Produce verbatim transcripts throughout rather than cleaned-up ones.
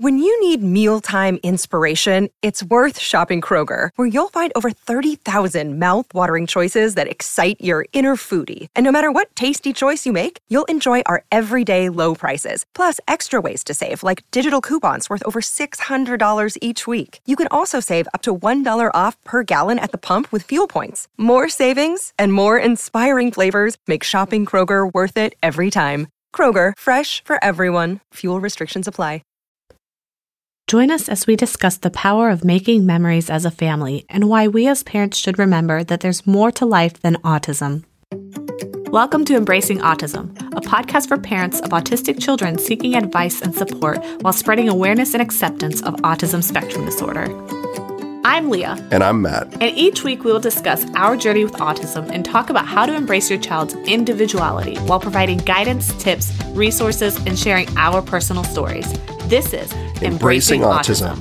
When you need mealtime inspiration, it's worth shopping Kroger, where you'll find over thirty thousand mouth-watering choices that excite your inner foodie. And no matter what tasty choice you make, you'll enjoy our everyday low prices, plus extra ways to save, like digital coupons worth over six hundred dollars each week. You can also save up to one dollar off per gallon at the pump with fuel points. More savings and more inspiring flavors make shopping Kroger worth it every time. Kroger, fresh for everyone. Fuel restrictions apply. Join us as we discuss the power of making memories as a family and why we as parents should remember that there's more to life than autism. Welcome to Embracing Autism, a podcast for parents of autistic children seeking advice and support while spreading awareness and acceptance of autism spectrum disorder. I'm Leah. And I'm Matt. And each week we will discuss our journey with autism and talk about how to embrace your child's individuality while providing guidance, tips, resources, and sharing our personal stories. This is Embracing, Embracing Autism.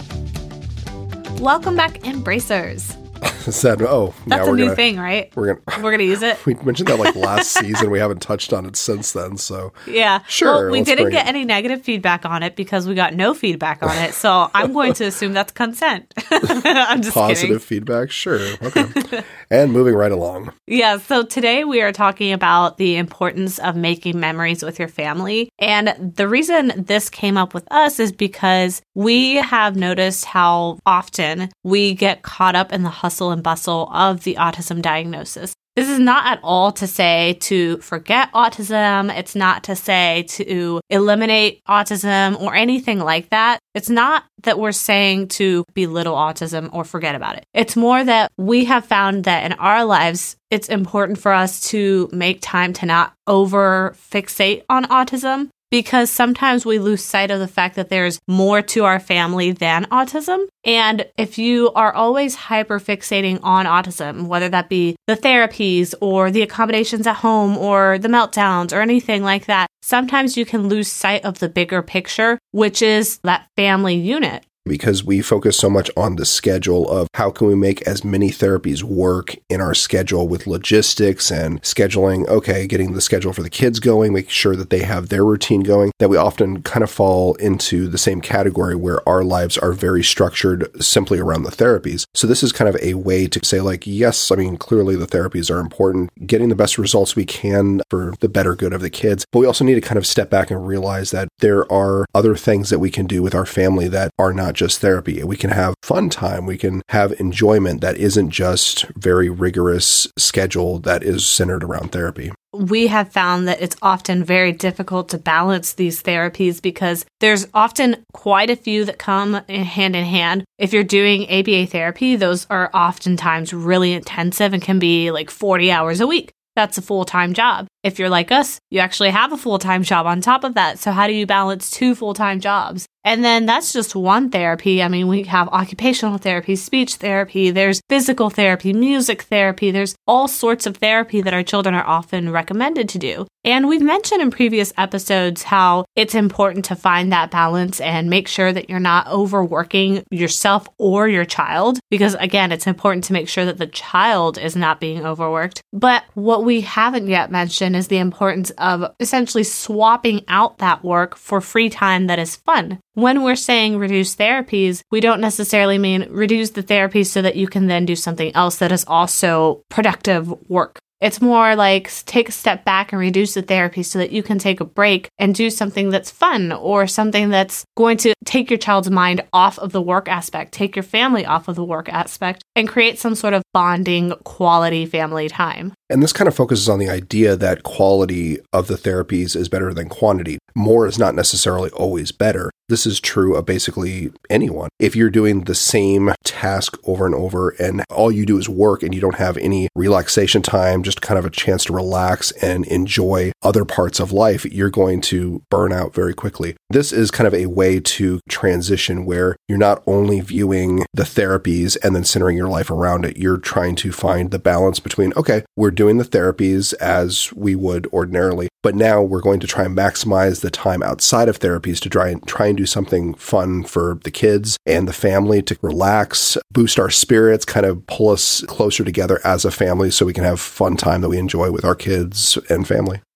Autism. Welcome back, Embracers. Said, oh, that's now a we're new gonna, thing, right? We're gonna we're gonna use it. We mentioned that like last season. We haven't touched on it since then. So yeah, sure. Well, we didn't get it. any negative feedback on it because we got no feedback on it. So I'm going to assume that's consent. I'm just positive kidding. feedback. Sure. Okay. And moving right along. Yeah. So today we are talking about the importance of making memories with your family, and the reason this came up with us is because we have noticed how often we get caught up in the hustle and bustle of the autism diagnosis. This is not at all to say to forget autism. It's not to say to eliminate autism or anything like that. It's not that we're saying to belittle autism or forget about it. It's more that we have found that in our lives, it's important for us to make time to not over fixate on autism, because sometimes we lose sight of the fact that there's more to our family than autism. And if you are always hyper fixating on autism, whether that be the therapies or the accommodations at home or the meltdowns or anything like that, sometimes you can lose sight of the bigger picture, which is that family unit. Because we focus so much on the schedule of how can we make as many therapies work in our schedule with logistics and scheduling, okay, getting the schedule for the kids going, making sure that they have their routine going, that we often kind of fall into the same category where our lives are very structured simply around the therapies. So this is kind of a way to say like, yes, I mean, clearly the therapies are important, getting the best results we can for the better good of the kids. But we also need to kind of step back and realize that there are other things that we can do with our family that are not just therapy. We can have fun time. We can have enjoyment that isn't just very rigorous schedule that is centered around therapy. We have found that it's often very difficult to balance these therapies because there's often quite a few that come in hand in hand. If you're doing A B A therapy, those are oftentimes really intensive and can be like forty hours a week. That's a full-time job. If you're like us, you actually have a full-time job on top of that. So how do you balance two full-time jobs? And then that's just one therapy. I mean, we have occupational therapy, speech therapy, there's physical therapy, music therapy, there's all sorts of therapy that our children are often recommended to do. And we've mentioned in previous episodes how it's important to find that balance and make sure that you're not overworking yourself or your child, because again, it's important to make sure that the child is not being overworked. But what we haven't yet mentioned is the importance of essentially swapping out that work for free time that is fun. When we're saying reduce therapies, we don't necessarily mean reduce the therapies so that you can then do something else that is also productive work. It's more like take a step back and reduce the therapy so that you can take a break and do something that's fun or something that's going to take your child's mind off of the work aspect, take your family off of the work aspect, and create some sort of bonding quality family time. And this kind of focuses on the idea that quality of the therapies is better than quantity. More is not necessarily always better. This is true of basically anyone. If you're doing the same task over and over and all you do is work and you don't have any relaxation time, just kind of a chance to relax and enjoy other parts of life, you're going to burn out very quickly. This is kind of a way to transition where you're not only viewing the therapies and then centering your life around it. You're trying to find the balance between, okay, we're doing the therapies as we would ordinarily, but now we're going to try and maximize the time outside of therapies to try and try and do something fun for the kids and the family to relax, boost our spirits, kind of pull us closer together as a family so we can have fun time that we enjoy with our kids and family.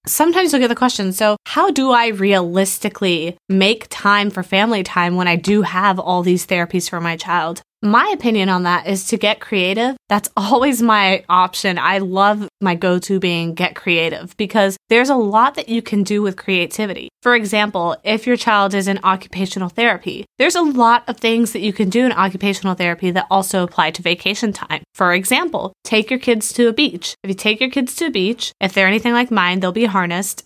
Sometimes you'll get the question, so how do I realistically make time for family time when I do have all these therapies for my child? My opinion on that is to get creative. That's always my option. I love my go-to being get creative because there's a lot that you can do with creativity. For example, if your child is in occupational therapy, there's a lot of things that you can do in occupational therapy that also apply to vacation time. For example, take your kids to a beach. If you take your kids to a beach, if they're anything like mine, they'll be harnessed.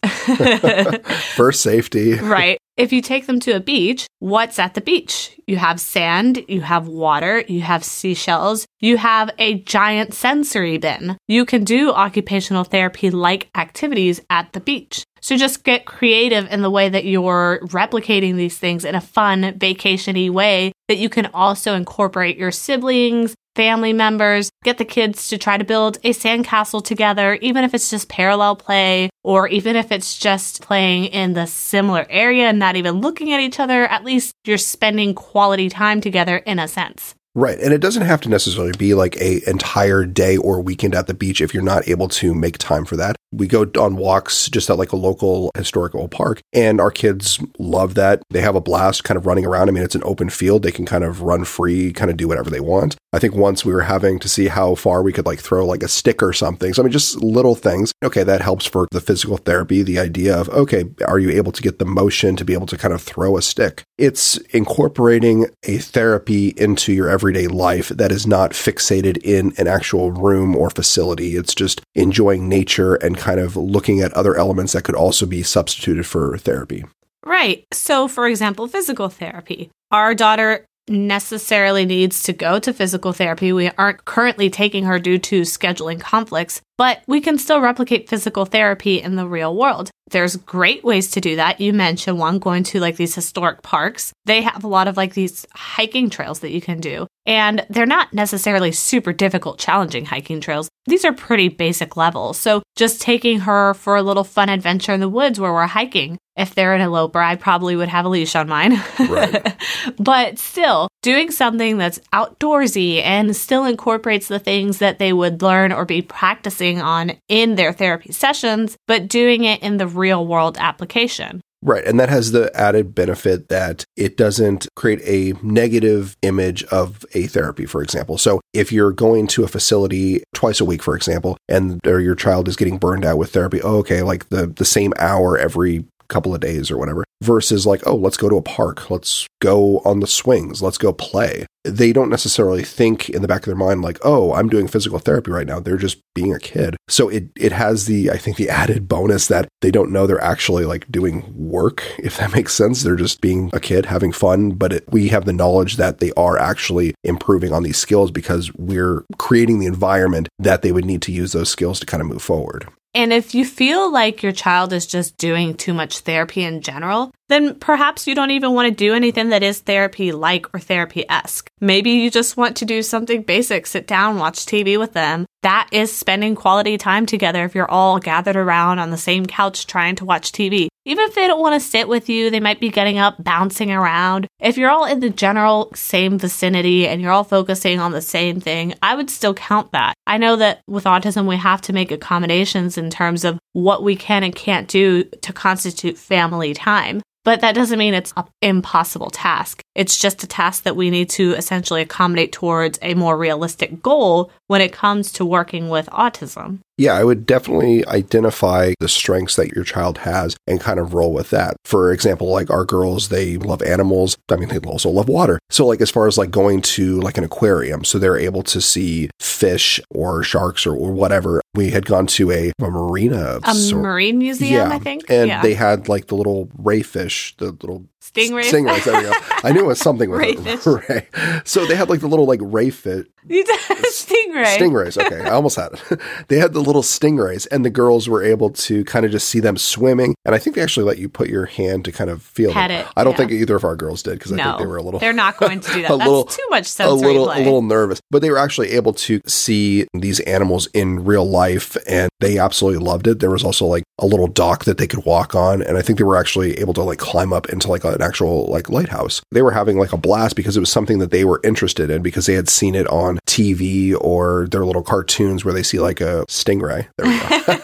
For safety. Right. If you take them to a beach, what's at the beach? You have sand, you have water, you have seashells, you have a giant sensory bin. You can do occupational therapy-like activities at the beach. So just get creative in the way that you're replicating these things in a fun, vacation-y way that you can also incorporate your siblings, family members, get the kids to try to build a sandcastle together, even if it's just parallel play, or even if it's just playing in the similar area and not even looking at each other, at least you're spending quality time together in a sense. Right. And it doesn't have to necessarily be like a entire day or weekend at the beach if you're not able to make time for that. We go on walks just at like a local historical park, and our kids love that. They have a blast kind of running around. I mean, it's an open field. They can kind of run free, kind of do whatever they want. I think once we were having to see how far we could like throw like a stick or something. So I mean, just little things. Okay, that helps for the physical therapy. The idea of, okay, are you able to get the motion to be able to kind of throw a stick? It's incorporating a therapy into your everyday life that is not fixated in an actual room or facility. It's just enjoying nature and kind of looking at other elements that could also be substituted for therapy. Right. So, for example, physical therapy. Our daughter necessarily needs to go to physical therapy. We aren't currently taking her due to scheduling conflicts, but we can still replicate physical therapy in the real world. There's great ways to do that. You mentioned one, going to like these historic parks. They have a lot of like these hiking trails that you can do. And they're not necessarily super difficult, challenging hiking trails. These are pretty basic levels. So just taking her for a little fun adventure in the woods where we're hiking. If they're an eloper, I probably would have a leash on mine. Right. But still, doing something that's outdoorsy and still incorporates the things that they would learn or be practicing on in their therapy sessions, but doing it in the real world application. Right. And that has the added benefit that it doesn't create a negative image of a therapy, for example. So if you're going to a facility twice a week, for example, and or your child is getting burned out with therapy, oh, okay, like the, the same hour every couple of days or whatever, versus like, oh, let's go to a park, let's go on the swings, let's go play. They don't necessarily think in the back of their mind like, oh, I'm doing physical therapy right now. They're just being a kid. So it it has the, I think, the added bonus that they don't know they're actually like doing work, if that makes sense. They're just being a kid, having fun, but it, we have the knowledge that they are actually improving on these skills because we're creating the environment that they would need to use those skills to kind of move forward. And if you feel like your child is just doing too much therapy in general, then perhaps you don't even want to do anything that is therapy-like or therapy-esque. Maybe you just want to do something basic, sit down, watch T V with them. That is spending quality time together if you're all gathered around on the same couch trying to watch T V. Even if they don't want to sit with you, they might be getting up, bouncing around. If you're all in the general same vicinity and you're all focusing on the same thing, I would still count that. I know that with autism, we have to make accommodations in terms of what we can and can't do to constitute family time. But that doesn't mean it's an impossible task. It's just a task that we need to essentially accommodate towards a more realistic goal when it comes to working with autism. Yeah, I would definitely identify the strengths that your child has and kind of roll with that. For example, like our girls, they love animals. I mean, they also love water. So like as far as like going to like an aquarium, so they're able to see fish or sharks or, or whatever. We had gone to a, a marina. A sort. marine museum, yeah. I think. And yeah. they had like the little ray fish, the little Stingrays. Stingrays, there we go. I knew it was something with ray it. Fish. Ray. So they had like the little like ray fish. You did stingray. Stingrays. Okay. I almost had it. They had the little stingrays and the girls were able to kind of just see them swimming. And I think they actually let you put your hand to kind of feel Pet them. it. I don't yeah. think either of our girls did because no, I think they were a little. They're not going to do that. a That's little, too much sensory a little, play. A little nervous. But they were actually able to see these animals in real life and they absolutely loved it. There was also like a little dock that they could walk on. And I think they were actually able to like climb up into like an actual like lighthouse. They were having like a blast because it was something that they were interested in because they had seen it on T V or their little cartoons where they see like a stingray. There we go.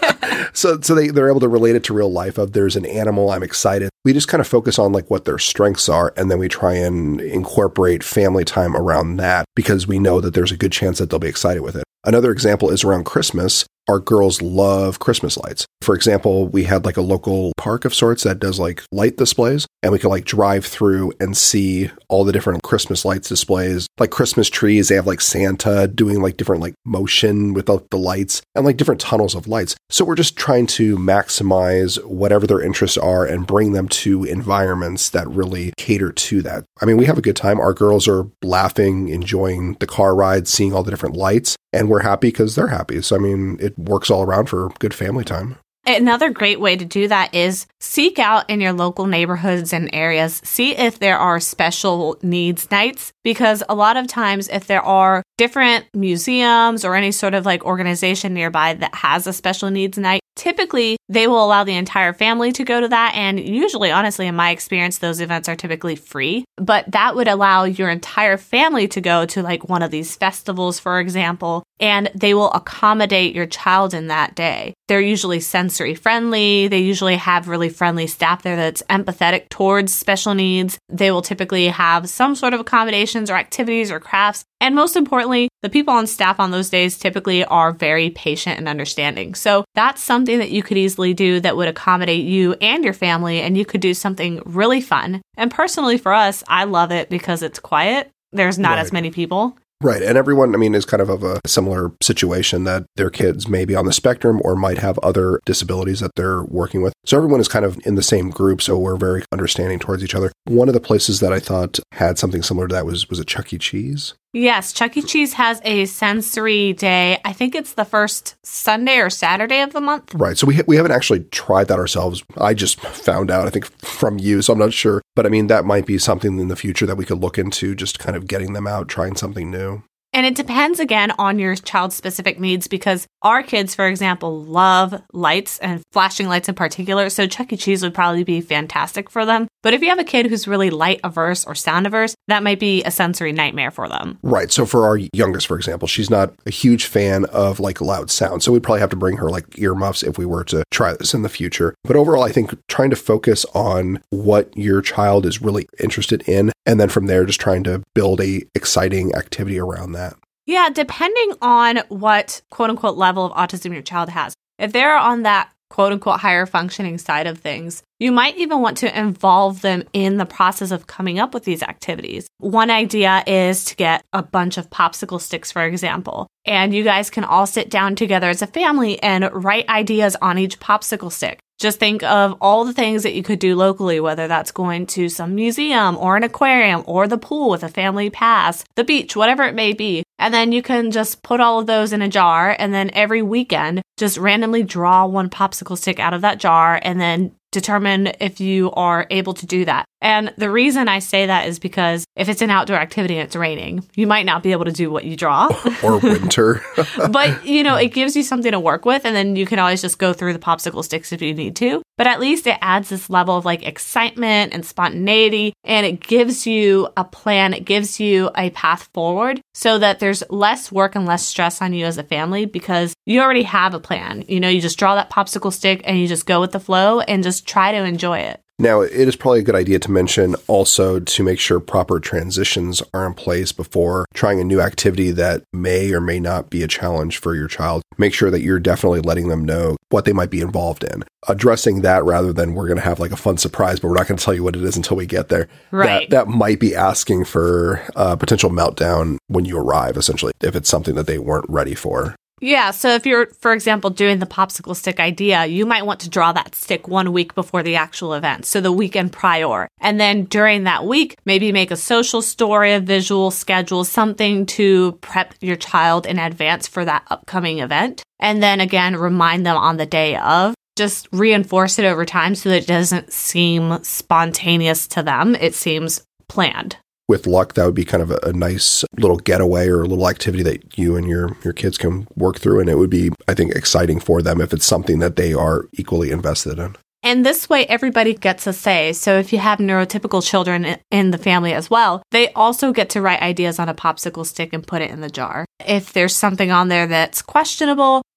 so so they, they're able to relate it to real life of there's an animal, I'm excited. We just kind of focus on like what their strengths are, and then we try and incorporate family time around that because we know that there's a good chance that they'll be excited with it. Another example is around Christmas. Our girls love Christmas lights. For example, we had like a local park of sorts that does like light displays, and we could like drive through and see all the different Christmas lights displays, like Christmas trees. They have like Santa doing like different like motion with the lights and like different tunnels of lights. So we're just trying to maximize whatever their interests are and bring them to environments that really cater to that. I mean, we have a good time. Our girls are laughing, enjoying the car ride, seeing all the different lights, and we're happy because they're happy. So, I mean, it works all around for good family time. Another great way to do that is seek out in your local neighborhoods and areas, see if there are special needs nights, because a lot of times if there are different museums or any sort of like organization nearby that has a special needs night, typically they will allow the entire family to go to that. And usually, honestly, in my experience, those events are typically free, but that would allow your entire family to go to like one of these festivals, for example, and they will accommodate your child in that day. They're usually sensory friendly. They usually have really friendly staff there that's empathetic towards special needs. They will typically have some sort of accommodations or activities or crafts. And most importantly, the people on staff on those days typically are very patient and understanding. So that's something that you could easily do that would accommodate you and your family, and you could do something really fun. And personally for us, I love it because it's quiet. There's not Right. as many people. Right. And everyone, I mean, is kind of of a similar situation that their kids may be on the spectrum or might have other disabilities that they're working with. So everyone is kind of in the same group. So we're very understanding towards each other. One of the places that I thought had something similar to that was, was it Chuck E. Cheese? Yes, Chuck E. Cheese has a sensory day. I think it's the first Sunday or Saturday of the month. Right. So we ha- we haven't actually tried that ourselves. I just found out, I think, from you. So I'm not sure. But I mean, that might be something in the future that we could look into, just kind of getting them out, trying something new. And it depends, again, on your child's specific needs, because our kids, for example, love lights and flashing lights in particular. So Chuck E. Cheese would probably be fantastic for them. But if you have a kid who's really light averse or sound averse, that might be a sensory nightmare for them. Right. So for our youngest, for example, she's not a huge fan of like loud sound. So we'd probably have to bring her like earmuffs if we were to try this in the future. But overall, I think trying to focus on what your child is really interested in, and then from there, just trying to build a exciting activity around that. Yeah, depending on what quote unquote level of autism your child has. If they're on that quote unquote higher functioning side of things, you might even want to involve them in the process of coming up with these activities. One idea is to get a bunch of popsicle sticks, for example, and you guys can all sit down together as a family and write ideas on each popsicle stick. Just think of all the things that you could do locally, whether that's going to some museum or an aquarium or the pool with a family pass, the beach, whatever it may be. And then you can just put all of those in a jar, and then every weekend, just randomly draw one popsicle stick out of that jar and then determine if you are able to do that. And the reason I say that is because if it's an outdoor activity and it's raining, you might not be able to do what you draw. Or winter. But, you know, it gives you something to work with, and then you can always just go through the popsicle sticks if you need to. But at least it adds this level of like excitement and spontaneity, and it gives you a plan. It gives you a path forward so that there's less work and less stress on you as a family because you already have a plan. You know, you just draw that popsicle stick and you just go with the flow and just try to enjoy it. Now, it is probably a good idea to mention also to make sure proper transitions are in place before trying a new activity that may or may not be a challenge for your child. Make sure that you're definitely letting them know what they might be involved in. Addressing that rather than we're going to have like a fun surprise, but we're not going to tell you what it is until we get there. Right. That, that might be asking for a potential meltdown when you arrive, essentially, if it's something that they weren't ready for. Yeah, so if you're, for example, doing the popsicle stick idea, you might want to draw that stick one week before the actual event, so the weekend prior. And then during that week, maybe make a social story, a visual schedule, something to prep your child in advance for that upcoming event. And then again, remind them on the day of. Just reinforce it over time so that it doesn't seem spontaneous to them. It seems planned. With luck, that would be kind of a, a nice little getaway or a little activity that you and your, your kids can work through. And it would be, I think, exciting for them if it's something that they are equally invested in. And this way, everybody gets a say. So if you have neurotypical children in the family as well, they also get to write ideas on a popsicle stick and put it in the jar. If there's something on there that's questionable,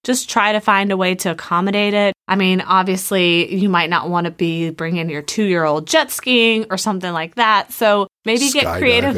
just try to find a way to accommodate it. I mean, obviously, you might not want to be bringing your two-year-old jet skiing or something like that. So maybe get creative.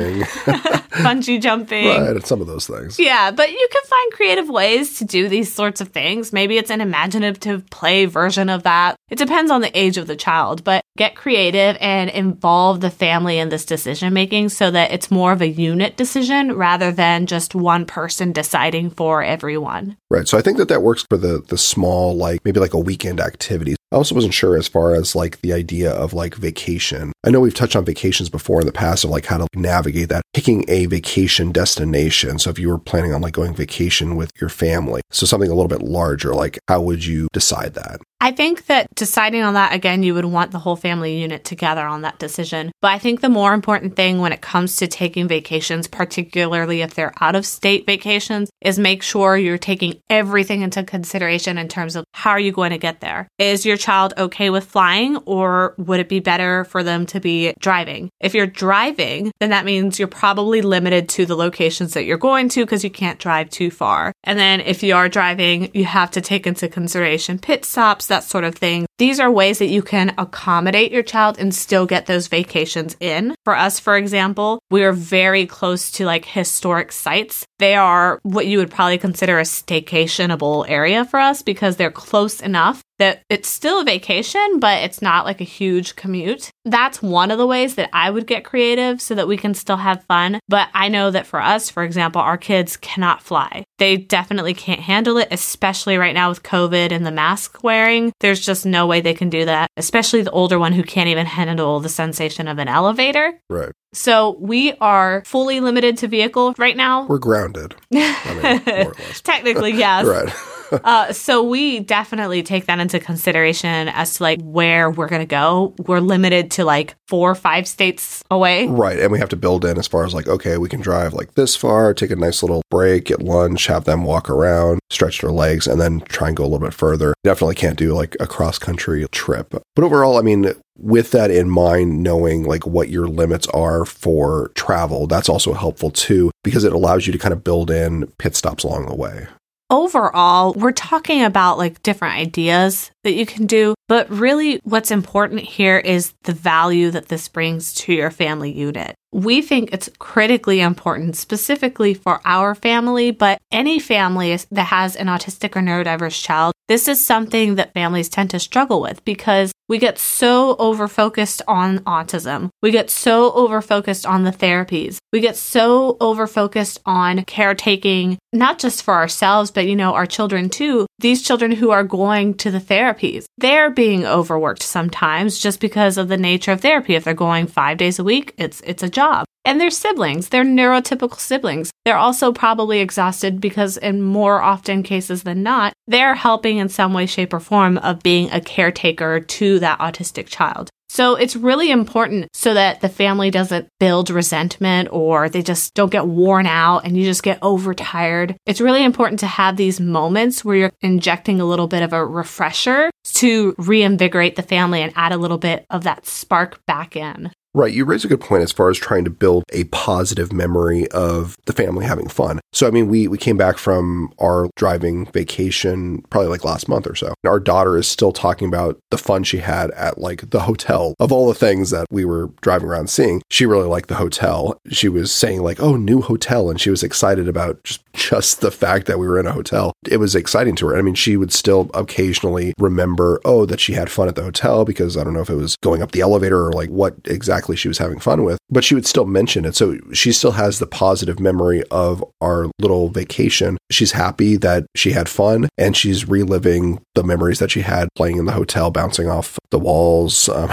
Bungee jumping. Right, some of those things. Yeah, but you can find creative ways to do these sorts of things. Maybe it's an imaginative play version of that. It depends on the age of the child, but get creative and involve the family in this decision making so that it's more of a unit decision rather than just one person deciding for everyone. Right. So I think that that works for the the small, like maybe like a weekend activity. I also wasn't sure as far as like the idea of like vacation. I know we've touched on vacations before in the past of like how to navigate that, picking a vacation destination. So if you were planning on like going vacation with your family, so something a little bit larger, like how would you decide that? I think that deciding on that, again, you would want the whole family unit together on that decision. But I think the more important thing when it comes to taking vacations, particularly if they're out of state vacations, is make sure you're taking everything into consideration in terms of how are you going to get there? Is your child okay with flying, or would it be better for them to be driving? If you're driving, then that means you're probably limited to the locations that you're going to because you can't drive too far. And then if you are driving, you have to take into consideration pit stops, that sort of thing. These are ways that you can accommodate your child and still get those vacations in. For us, for example, we are very close to like historic sites. They are what you would probably consider a staycationable area for us because they're close enough that it's still a vacation, but it's not like a huge commute. That's one of the ways that I would get creative so that we can still have fun. But I know that for us, for example, our kids cannot fly. They definitely can't handle it, especially right now with COVID and the mask wearing. There's just no way they can do that, especially the older one who can't even handle the sensation of an elevator. Right. So we are fully limited to vehicle right now. We're grounded. I mean, more or less. Technically, yes. Right. uh, so we definitely take that into consideration as to like where we're going to go. We're limited to like four or five states away. Right. And we have to build in as far as like, okay, we can drive like this far, take a nice little break, get lunch, have them walk around, stretch their legs, and then try and go a little bit further. Definitely can't do like a cross-country trip. But overall, I mean, with that in mind, knowing like what your limits are for travel, that's also helpful too, because it allows you to kind of build in pit stops along the way. Overall, we're talking about like different ideas that you can do, but really what's important here is the value that this brings to your family unit. We think it's critically important specifically for our family, but any family that has an autistic or neurodiverse child, this is something that families tend to struggle with because we get so over-focused on autism. We get so over-focused on the therapies. We get so over-focused on caretaking, not just for ourselves, but, you know, our children too. These children who are going to the therapies, they're being overworked sometimes just because of the nature of therapy. If they're going five days a week, it's it's a job. And they're siblings. They're neurotypical siblings. They're also probably exhausted because in more often cases than not, they're helping in some way, shape, or form of being a caretaker to that autistic child. So it's really important so that the family doesn't build resentment or they just don't get worn out and you just get overtired. It's really important to have these moments where you're injecting a little bit of a refresher to reinvigorate the family and add a little bit of that spark back in. Right. You raise a good point as far as trying to build a positive memory of the family having fun. So, I mean, we, we came back from our driving vacation probably like last month or so. And our daughter is still talking about the fun she had at like the hotel. Of all the things that we were driving around seeing, she really liked the hotel. She was saying like, oh, new hotel. And she was excited about just, just the fact that we were in a hotel. It was exciting to her. I mean, she would still occasionally remember, oh, that she had fun at the hotel because I don't know if it was going up the elevator or like what exactly she was having fun with, but she would still mention it. So she still has the positive memory of our little vacation. She's happy that she had fun and she's reliving the memories that she had playing in the hotel, bouncing off the walls, um,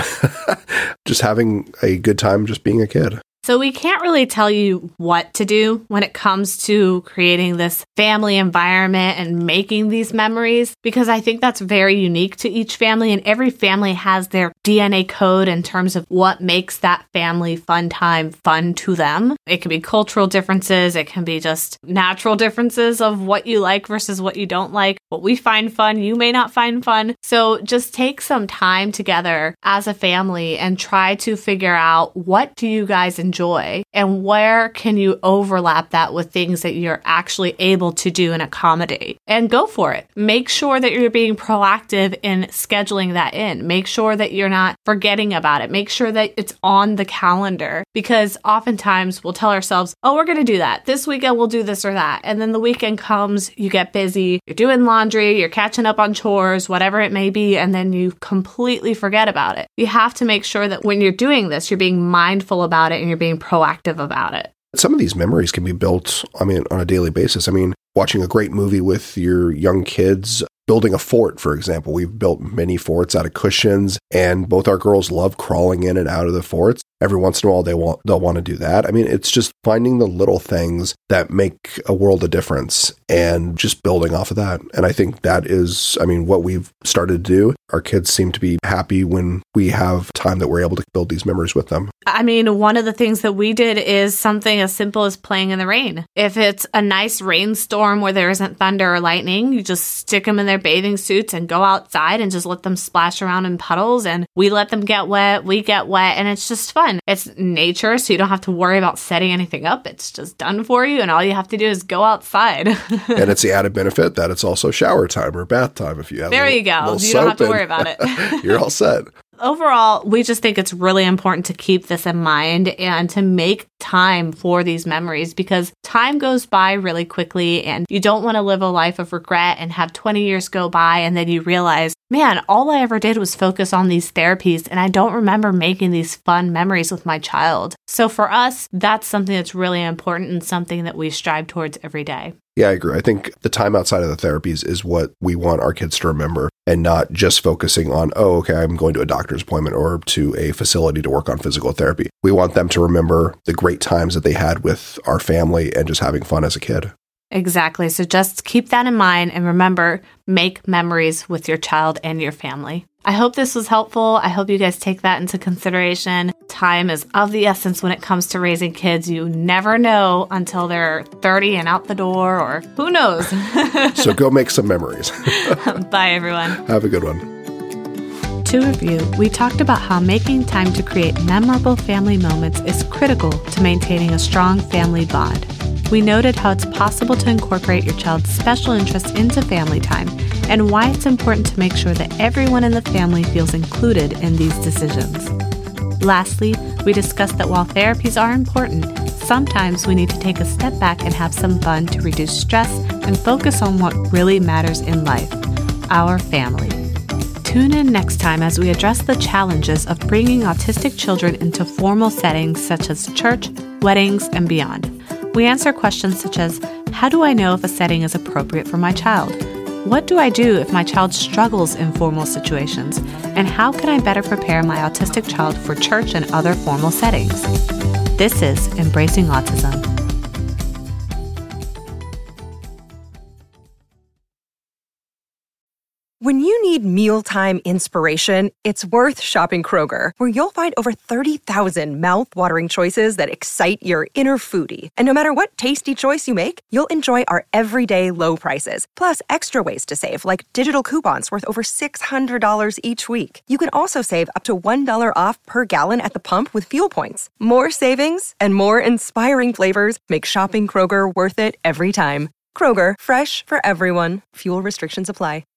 just having a good time, just being a kid. So we can't really tell you what to do when it comes to creating this family environment and making these memories, because I think that's very unique to each family and every family has their D N A code in terms of what makes that family fun time fun to them. It can be cultural differences. It can be just natural differences of what you like versus what you don't like. What we find fun, you may not find fun. So just take some time together as a family and try to figure out what do you guys enjoy and where can you overlap that with things that you're actually able to do and accommodate. And go for it. Make sure that you're being proactive in scheduling that in. Make sure that you're not forgetting about it. Make sure that it's on the calendar, because oftentimes we'll tell ourselves, oh, we're going to do that. This weekend we'll do this or that. And then the weekend comes, you get busy, you're doing laundry, you're catching up on chores, whatever it may be, and then you completely forget about it. You have to make sure that when you're doing this, you're being mindful about it and you're being proactive about it. Some of these memories can be built, I mean, on a daily basis. I mean, watching a great movie with your young kids, building a fort, for example. We've built many forts out of cushions, and both our girls love crawling in and out of the forts. Every once in a while, they want, they'll want to do that. I mean, it's just finding the little things that make a world of difference and just building off of that. And I think that is, I mean, what we've started to do. Our kids seem to be happy when we have time that we're able to build these memories with them. I mean, one of the things that we did is something as simple as playing in the rain. If it's a nice rainstorm where there isn't thunder or lightning, you just stick them in their bathing suits and go outside and just let them splash around in puddles. And we let them get wet, we get wet, and it's just fun. It's nature, so you don't have to worry about setting anything up. It's just done for you, and all you have to do is go outside. And it's the added benefit that it's also shower time or bath time if you have There a little, you go. little You don't have to soap worry and about it. You're all set. Overall, we just think it's really important to keep this in mind and to make time for these memories, because time goes by really quickly and you don't want to live a life of regret and have twenty years go by and then you realize, man, all I ever did was focus on these therapies and I don't remember making these fun memories with my child. So for us, that's something that's really important and something that we strive towards every day. Yeah, I agree. I think the time outside of the therapies is what we want our kids to remember, and not just focusing on, oh, okay, I'm going to a doctor's appointment or to a facility to work on physical therapy. We want them to remember the great times that they had with our family and just having fun as a kid. Exactly. So just keep that in mind and remember, make memories with your child and your family. I hope this was helpful. I hope you guys take that into consideration. Time is of the essence when it comes to raising kids. You never know until they're thirty and out the door, or who knows. So go make some memories. Bye, everyone. Have a good one. To review, we talked about how making time to create memorable family moments is critical to maintaining a strong family bond. We noted how it's possible to incorporate your child's special interests into family time and why it's important to make sure that everyone in the family feels included in these decisions. Lastly, we discussed that while therapies are important, sometimes we need to take a step back and have some fun to reduce stress and focus on what really matters in life, our family. Tune in next time as we address the challenges of bringing autistic children into formal settings such as church, weddings, and beyond. We answer questions such as, how do I know if a setting is appropriate for my child? What do I do if my child struggles in formal situations? And how can I better prepare my autistic child for church and other formal settings? This is Embracing Autism. When you need mealtime inspiration, it's worth shopping Kroger, where you'll find over thirty thousand mouth-watering choices that excite your inner foodie. And no matter what tasty choice you make, you'll enjoy our everyday low prices, plus extra ways to save, like digital coupons worth over six hundred dollars each week. You can also save up to one dollar off per gallon at the pump with fuel points. More savings and more inspiring flavors make shopping Kroger worth it every time. Kroger, fresh for everyone. Fuel restrictions apply.